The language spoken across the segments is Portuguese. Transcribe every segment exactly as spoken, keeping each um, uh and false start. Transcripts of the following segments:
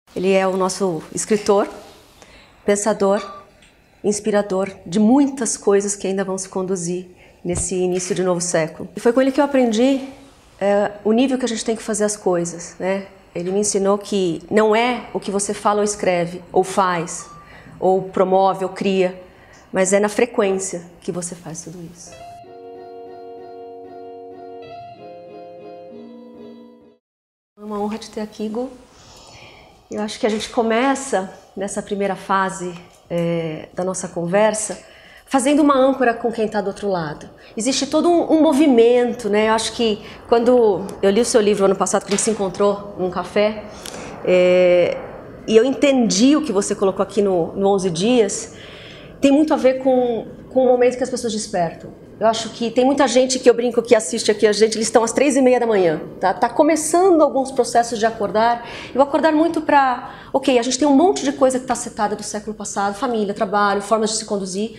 Ele é o nosso escritor, pensador, inspirador de muitas coisas que ainda vão se conduzir nesse início de novo século. E foi com ele que eu aprendi é, o nível que a gente tem que fazer as coisas, né? Ele me ensinou que não é o que você fala ou escreve, ou faz, ou promove, ou cria, mas é na frequência que você faz tudo isso. É uma honra te ter aqui, Gu. Eu acho que a gente começa nessa primeira fase é, da nossa conversa fazendo uma âncora com quem está do outro lado. Existe todo um, um movimento, né? Eu acho que quando eu li o seu livro ano passado, que a gente se encontrou num café, é, e eu entendi o que você colocou aqui no, no onze dias, tem muito a ver com, com o momento que as pessoas despertam. Eu acho que tem muita gente que eu brinco que assiste aqui a gente, eles estão às três e meia da manhã, tá? Tá começando alguns processos de acordar. Eu acordar muito para, ok, a gente tem um monte de coisa que está setada do século passado, família, trabalho, formas de se conduzir,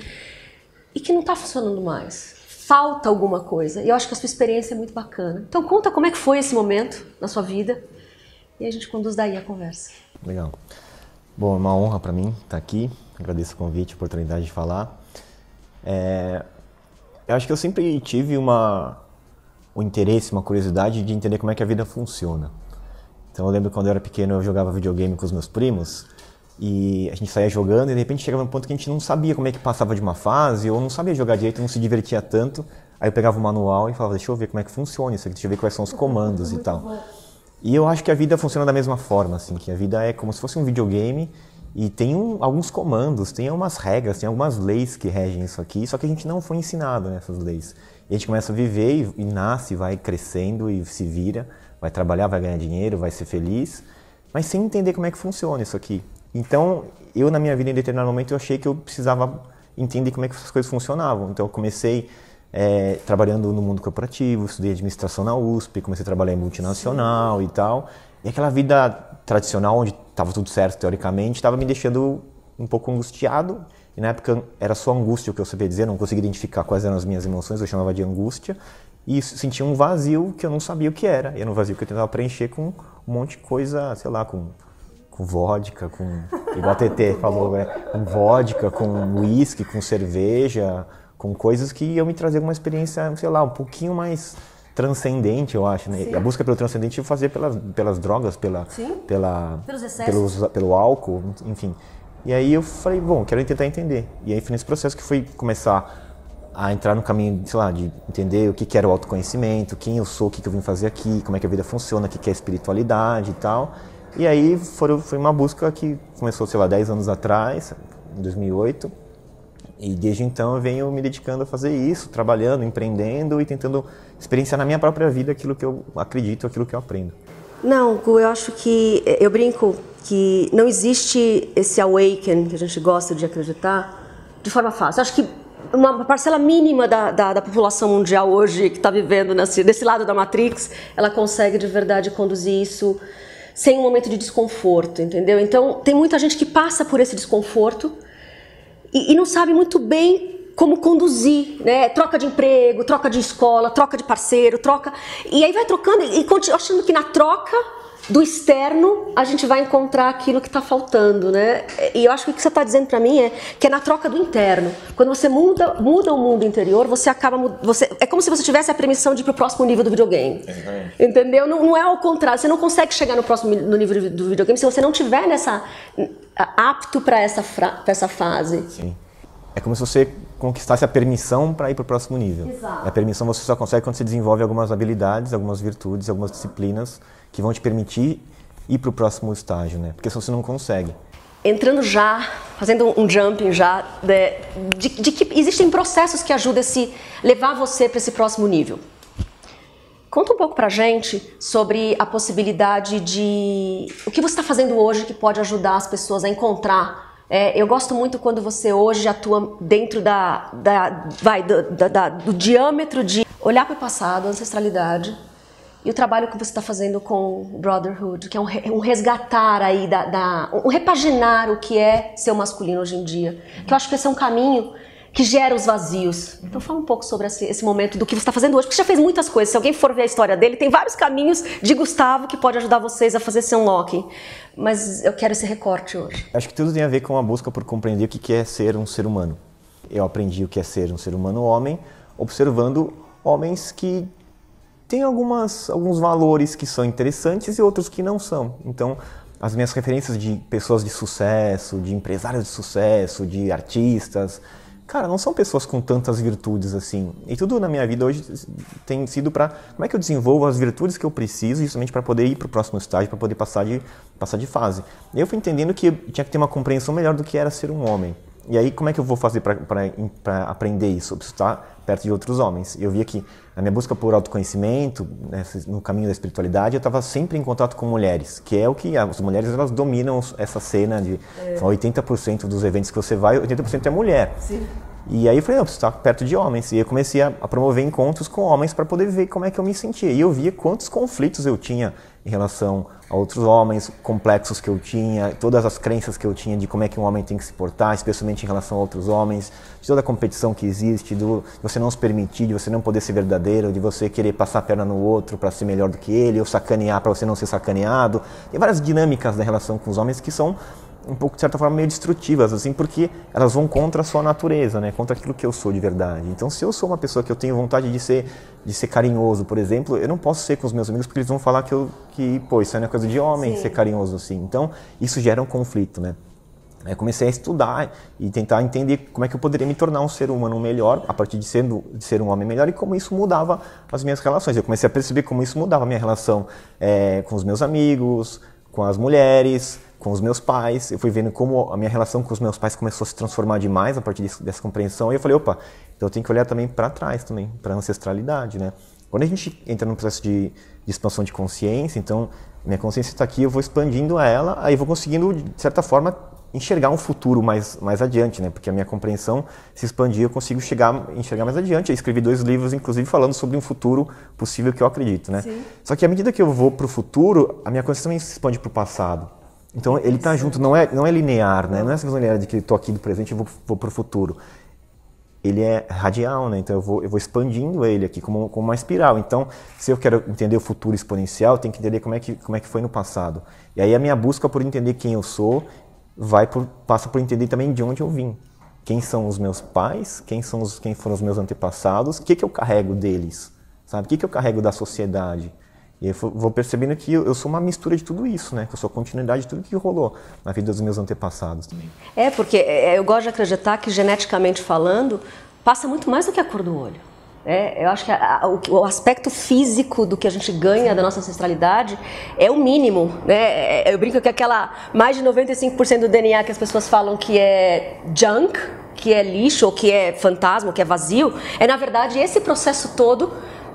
e que não está funcionando mais. Falta alguma coisa. E eu acho que a sua experiência é muito bacana. Então conta como é que foi esse momento na sua vida e a gente conduz daí a conversa. Legal. Bom, é uma honra para mim estar aqui. Agradeço o convite, a oportunidade de falar. É... Eu acho que eu sempre tive uma, um interesse, uma curiosidade de entender como é que a vida funciona. Então eu lembro quando eu era pequeno eu jogava videogame com os meus primos e a gente saía jogando e de repente chegava num ponto que a gente não sabia como é que passava de uma fase ou não sabia jogar direito, não se divertia tanto. Aí eu pegava o manual e falava, deixa eu ver como é que funciona isso aqui, deixa eu ver quais são os comandos e tal. E eu acho que a vida funciona da mesma forma, assim, que a vida é como se fosse um videogame. E tem um, alguns comandos, tem algumas regras, tem algumas leis que regem isso aqui, só que a gente não foi ensinado nessas leis. E a gente começa a viver e, e nasce, vai crescendo e se vira, vai trabalhar, vai ganhar dinheiro, vai ser feliz, mas sem entender como é que funciona isso aqui. Então, eu na minha vida, em determinado momento, eu achei que eu precisava entender como é que essas coisas funcionavam. Então eu comecei é, trabalhando no mundo corporativo, estudei administração na U S P, comecei a trabalhar em multinacional Sim. e tal. E aquela vida tradicional, onde estava tudo certo teoricamente, estava me deixando um pouco angustiado. E na época era só angústia o que eu sabia dizer, não conseguia identificar quais eram as minhas emoções, eu chamava de angústia. E sentia um vazio que eu não sabia o que era. E era um vazio que eu tentava preencher com um monte de coisa, sei lá, com, com vodka, com... igual a T T falou, né? Com vodka, com uísque, com cerveja, com coisas que iam me trazer uma experiência, sei lá, um pouquinho mais... transcendente, eu acho, né? A busca pelo transcendente eu fazia pelas, pelas drogas, pela, pela, pelos excessos, pelos, pelo álcool, enfim. E aí eu falei, bom, quero tentar entender. E aí foi nesse processo que fui começar a entrar no caminho, sei lá, de entender o que, que era o autoconhecimento, quem eu sou, o que, que eu vim fazer aqui, como é que a vida funciona, o que, que é espiritualidade e tal. E aí foi, foi uma busca que começou, sei lá, dez anos atrás, em dois mil e oito. E desde então eu venho me dedicando a fazer isso, trabalhando, empreendendo e tentando experienciar na minha própria vida aquilo que eu acredito, aquilo que eu aprendo. Não, Gu, eu acho que, eu brinco que não existe esse awaken que a gente gosta de acreditar de forma fácil. Eu acho que uma parcela mínima da, da, da população mundial hoje que está vivendo nesse, desse lado da Matrix, ela consegue de verdade conduzir isso sem um momento de desconforto, entendeu? Então tem muita gente que passa por esse desconforto E, e não sabe muito bem como conduzir, né? Troca de emprego, troca de escola, troca de parceiro, troca... E aí vai trocando e, e continua achando que na troca do externo a gente vai encontrar aquilo que está faltando, né? E eu acho que o que você está dizendo para mim é que é na troca do interno. Quando você muda, muda o mundo interior, você acaba... Você, é como se você tivesse a permissão de ir para o próximo nível do videogame. Exatamente. Entendeu? Não, não é ao contrário. Você não consegue chegar no próximo no nível do videogame se você não tiver nessa... apto para essa, pra essa fase. Sim. É como se você conquistasse a permissão para ir para o próximo nível. Exato. E a permissão você só consegue quando você desenvolve algumas habilidades, algumas virtudes, algumas disciplinas que vão te permitir ir para o próximo estágio, né? Porque senão você não consegue. Entrando já, fazendo um jumping já, de, de, de que existem processos que ajudam a se levar você para esse próximo nível. Conta um pouco pra gente sobre a possibilidade de... o que você está fazendo hoje que pode ajudar as pessoas a encontrar. É, eu gosto muito quando você hoje atua dentro da, da, vai, do, da, da, do diâmetro de olhar para o passado, a ancestralidade, e o trabalho que você está fazendo com o Brotherhood, que é um, um resgatar aí, da, da, um repaginar o que é ser masculino hoje em dia. Que eu acho que esse é um caminho que gera os vazios. Então fala um pouco sobre esse, esse momento do que você está fazendo hoje, porque você já fez muitas coisas. Se alguém for ver a história dele, tem vários caminhos de Gustavo que pode ajudar vocês a fazer esse unlocking. Mas eu quero esse recorte hoje. Acho que tudo tem a ver com a busca por compreender o que é ser um ser humano. Eu aprendi o que é ser um ser humano homem, observando homens que têm algumas, alguns valores que são interessantes e outros que não são. Então, as minhas referências de pessoas de sucesso, de empresários de sucesso, de artistas, cara, não são pessoas com tantas virtudes assim. E tudo na minha vida hoje tem sido para como é que eu desenvolvo as virtudes que eu preciso justamente para poder ir para o próximo estágio, para poder passar de, passar de fase. E eu fui entendendo que eu tinha que ter uma compreensão melhor do que era ser um homem. E aí, como é que eu vou fazer para aprender isso? Eu preciso estar perto de outros homens. Eu via que na minha busca por autoconhecimento, né, no caminho da espiritualidade, eu estava sempre em contato com mulheres, que é o que as mulheres elas dominam essa cena de é. oitenta por cento dos eventos que você vai, oitenta por cento é mulher. Sim. E aí eu falei, não, eu preciso estar perto de homens. E eu comecei a, a promover encontros com homens para poder ver como é que eu me sentia. E eu via quantos conflitos eu tinha em relação a outros homens, complexos que eu tinha, todas as crenças que eu tinha de como é que um homem tem que se portar, especialmente em relação a outros homens, de toda a competição que existe, do, de você não se permitir, de você não poder ser verdadeiro, de você querer passar a perna no outro para ser melhor do que ele, ou sacanear para você não ser sacaneado. Tem várias dinâmicas da relação com os homens que são um pouco, de certa forma, meio destrutivas, assim, porque elas vão contra a sua natureza, né? Contra aquilo que eu sou de verdade. Então, se eu sou uma pessoa que eu tenho vontade de ser, de ser carinhoso, por exemplo, eu não posso ser com os meus amigos porque eles vão falar que, eu, que pô, isso aí não é coisa de homem, Sim. ser carinhoso assim. Então, isso gera um conflito, né? Eu comecei a estudar e tentar entender como é que eu poderia me tornar um ser humano melhor, a partir de ser, de ser um homem melhor, e como isso mudava as minhas relações. Eu comecei a perceber como isso mudava a minha relação é, com os meus amigos, com as mulheres, com os meus pais. Eu fui vendo como a minha relação com os meus pais começou a se transformar demais a partir desse, dessa compreensão. E eu falei, opa, então eu tenho que olhar também para trás, também, para a ancestralidade, né? Quando a gente entra num processo de, de expansão de consciência, então minha consciência está aqui, eu vou expandindo ela, aí eu vou conseguindo, de certa forma, enxergar um futuro mais, mais adiante, né? Porque a minha compreensão se expandir, eu consigo chegar, enxergar mais adiante. Eu escrevi dois livros, inclusive, falando sobre um futuro possível que eu acredito, né? Sim. Só que à medida que eu vou para o futuro, a minha consciência também se expande para o passado. Então ele está junto, não é, não é linear, né? Não é essa visão linear de que estou aqui do presente e vou, vou para o futuro. Ele é radial, né? Então eu vou, eu vou expandindo ele aqui como, como uma espiral. Então, se eu quero entender o futuro exponencial, eu tenho que entender como é que, como é que foi no passado. E aí a minha busca por entender quem eu sou vai por, passa por entender também de onde eu vim. Quem são os meus pais, quem, são os, quem foram os meus antepassados, o que, que eu carrego deles, sabe? O que, que eu carrego da sociedade. E eu vou percebendo que eu sou uma mistura de tudo isso, né? Que eu sou a continuidade de tudo que rolou na vida dos meus antepassados também. É, porque eu gosto de acreditar que, geneticamente falando, passa muito mais do que a cor do olho. É, eu acho que a, a, o, o aspecto físico do que a gente ganha da nossa ancestralidade é o mínimo, né? Eu brinco que aquela mais de noventa e cinco por cento do D N A que as pessoas falam que é junk, que é lixo, ou que é fantasma, ou que é vazio, é na verdade esse processo todo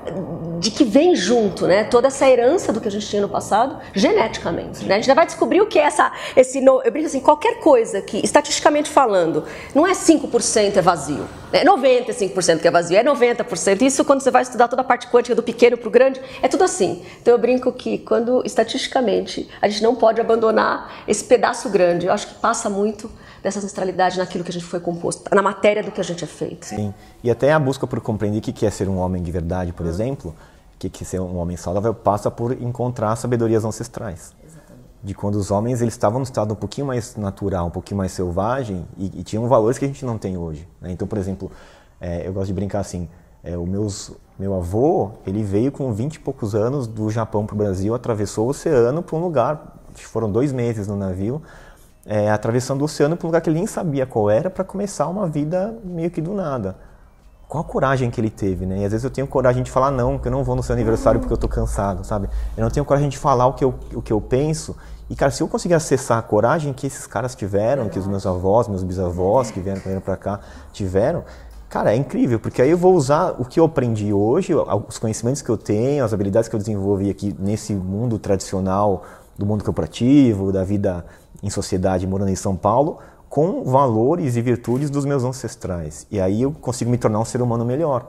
de que vem junto, né? Toda essa herança do que a gente tinha no passado, geneticamente, né? A gente já vai descobrir o que é essa, esse, eu brinco assim, qualquer coisa que, estatisticamente falando, não é cinco por cento é vazio, é noventa e cinco por cento que é vazio, é noventa por cento. Isso quando você vai estudar toda a parte quântica do pequeno para o grande, é tudo assim. Então eu brinco que quando, estatisticamente, a gente não pode abandonar esse pedaço grande, eu acho que passa muito dessa ancestralidade naquilo que a gente foi composto, na matéria do que a gente é feito. Sim, e até a busca por compreender o que é ser um homem de verdade, por exemplo, o que é ser um homem saudável, passa por encontrar sabedorias ancestrais. Exatamente. De quando os homens eles estavam num estado um pouquinho mais natural, um pouquinho mais selvagem, e, e tinham valores que a gente não tem hoje, né? Então, por exemplo, é, eu gosto de brincar assim, é, o meus, meu avô, ele veio com vinte e poucos anos do Japão para o Brasil, atravessou o oceano para um lugar, foram dois meses no navio, É, atravessando o oceano para um lugar que ele nem sabia qual era, para começar uma vida meio que do nada. Qual a coragem que ele teve, né? E às vezes eu tenho coragem de falar não, que eu não vou no seu aniversário porque eu tô cansado, sabe? Eu não tenho coragem de falar o que eu, o que eu penso. E, cara, se eu conseguir acessar a coragem que esses caras tiveram, que os meus avós, meus bisavós que vieram para cá tiveram, cara, é incrível, porque aí eu vou usar o que eu aprendi hoje, os conhecimentos que eu tenho, as habilidades que eu desenvolvi aqui nesse mundo tradicional, do mundo corporativo, da vida em sociedade, morando em São Paulo, com valores e virtudes dos meus ancestrais. E aí eu consigo me tornar um ser humano melhor.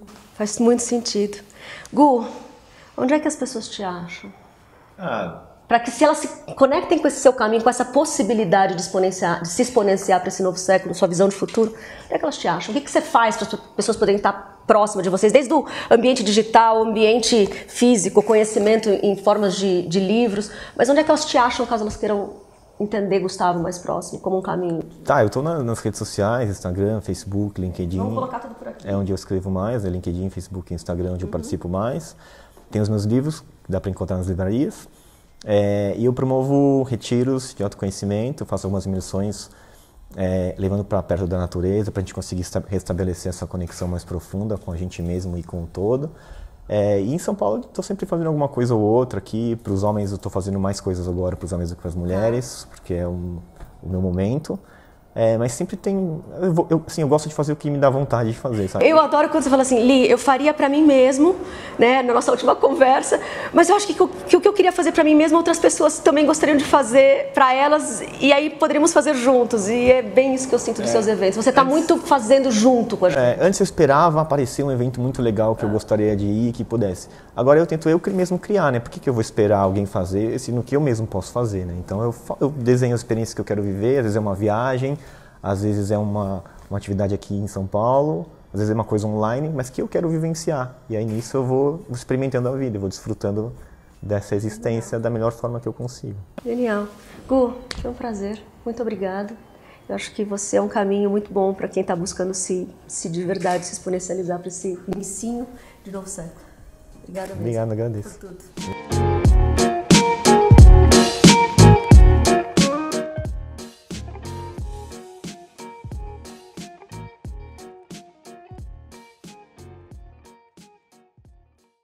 Faz muito sentido. Gu, onde é que as pessoas te acham? Ah, para que se elas se conectem com esse seu caminho, com essa possibilidade de, exponenciar, de se exponenciar para esse novo século, sua visão de futuro, onde é que elas te acham? O que, que você faz para as pessoas poderem estar próximas de vocês, desde o ambiente digital, ambiente físico, conhecimento em formas de, de livros, mas onde é que elas te acham caso elas queiram entender Gustavo mais próximo, como um caminho? Tá, eu estou na, nas redes sociais, Instagram, Facebook, LinkedIn. Vamos colocar tudo por aqui. É onde eu escrevo mais, é LinkedIn, Facebook, Instagram, onde uhum. eu participo mais. Tem os meus livros, que dá para encontrar nas livrarias. É, e eu promovo retiros de autoconhecimento, faço algumas imersões é, levando para perto da natureza, para a gente conseguir restabelecer essa conexão mais profunda com a gente mesmo e com o todo. É, e em São Paulo estou sempre fazendo alguma coisa ou outra aqui. Para os homens eu estou fazendo mais coisas agora para os homens do que para as mulheres, porque é um, o meu momento. É, mas sempre tem... Eu, vou, eu, assim, eu gosto de fazer o que me dá vontade de fazer, sabe? Eu adoro quando você fala assim, Li, eu faria pra mim mesmo, né, na nossa última conversa, mas eu acho que, que, que o que eu queria fazer pra mim mesmo, outras pessoas também gostariam de fazer pra elas, e aí poderíamos fazer juntos, e é bem isso que eu sinto dos é. seus eventos. Você tá antes, muito fazendo junto com a gente. É, antes eu esperava aparecer um evento muito legal que eu gostaria de ir, que pudesse. Agora eu tento eu mesmo criar, né? Por que, que eu vou esperar alguém fazer, se no que eu mesmo posso fazer, né? Então eu, eu desenho as experiências que eu quero viver, às vezes é uma viagem, às vezes é uma, uma atividade aqui em São Paulo, às vezes é uma coisa online, mas que eu quero vivenciar. E aí nisso eu vou experimentando a vida, eu vou desfrutando dessa existência da melhor forma que eu consigo. Genial. Gu, foi um prazer. Muito obrigada. Eu acho que você é um caminho muito bom para quem está buscando se, se de verdade se exponencializar para esse ensino de novo século. Obrigada mesmo. Obrigado, agradeço. Por tudo.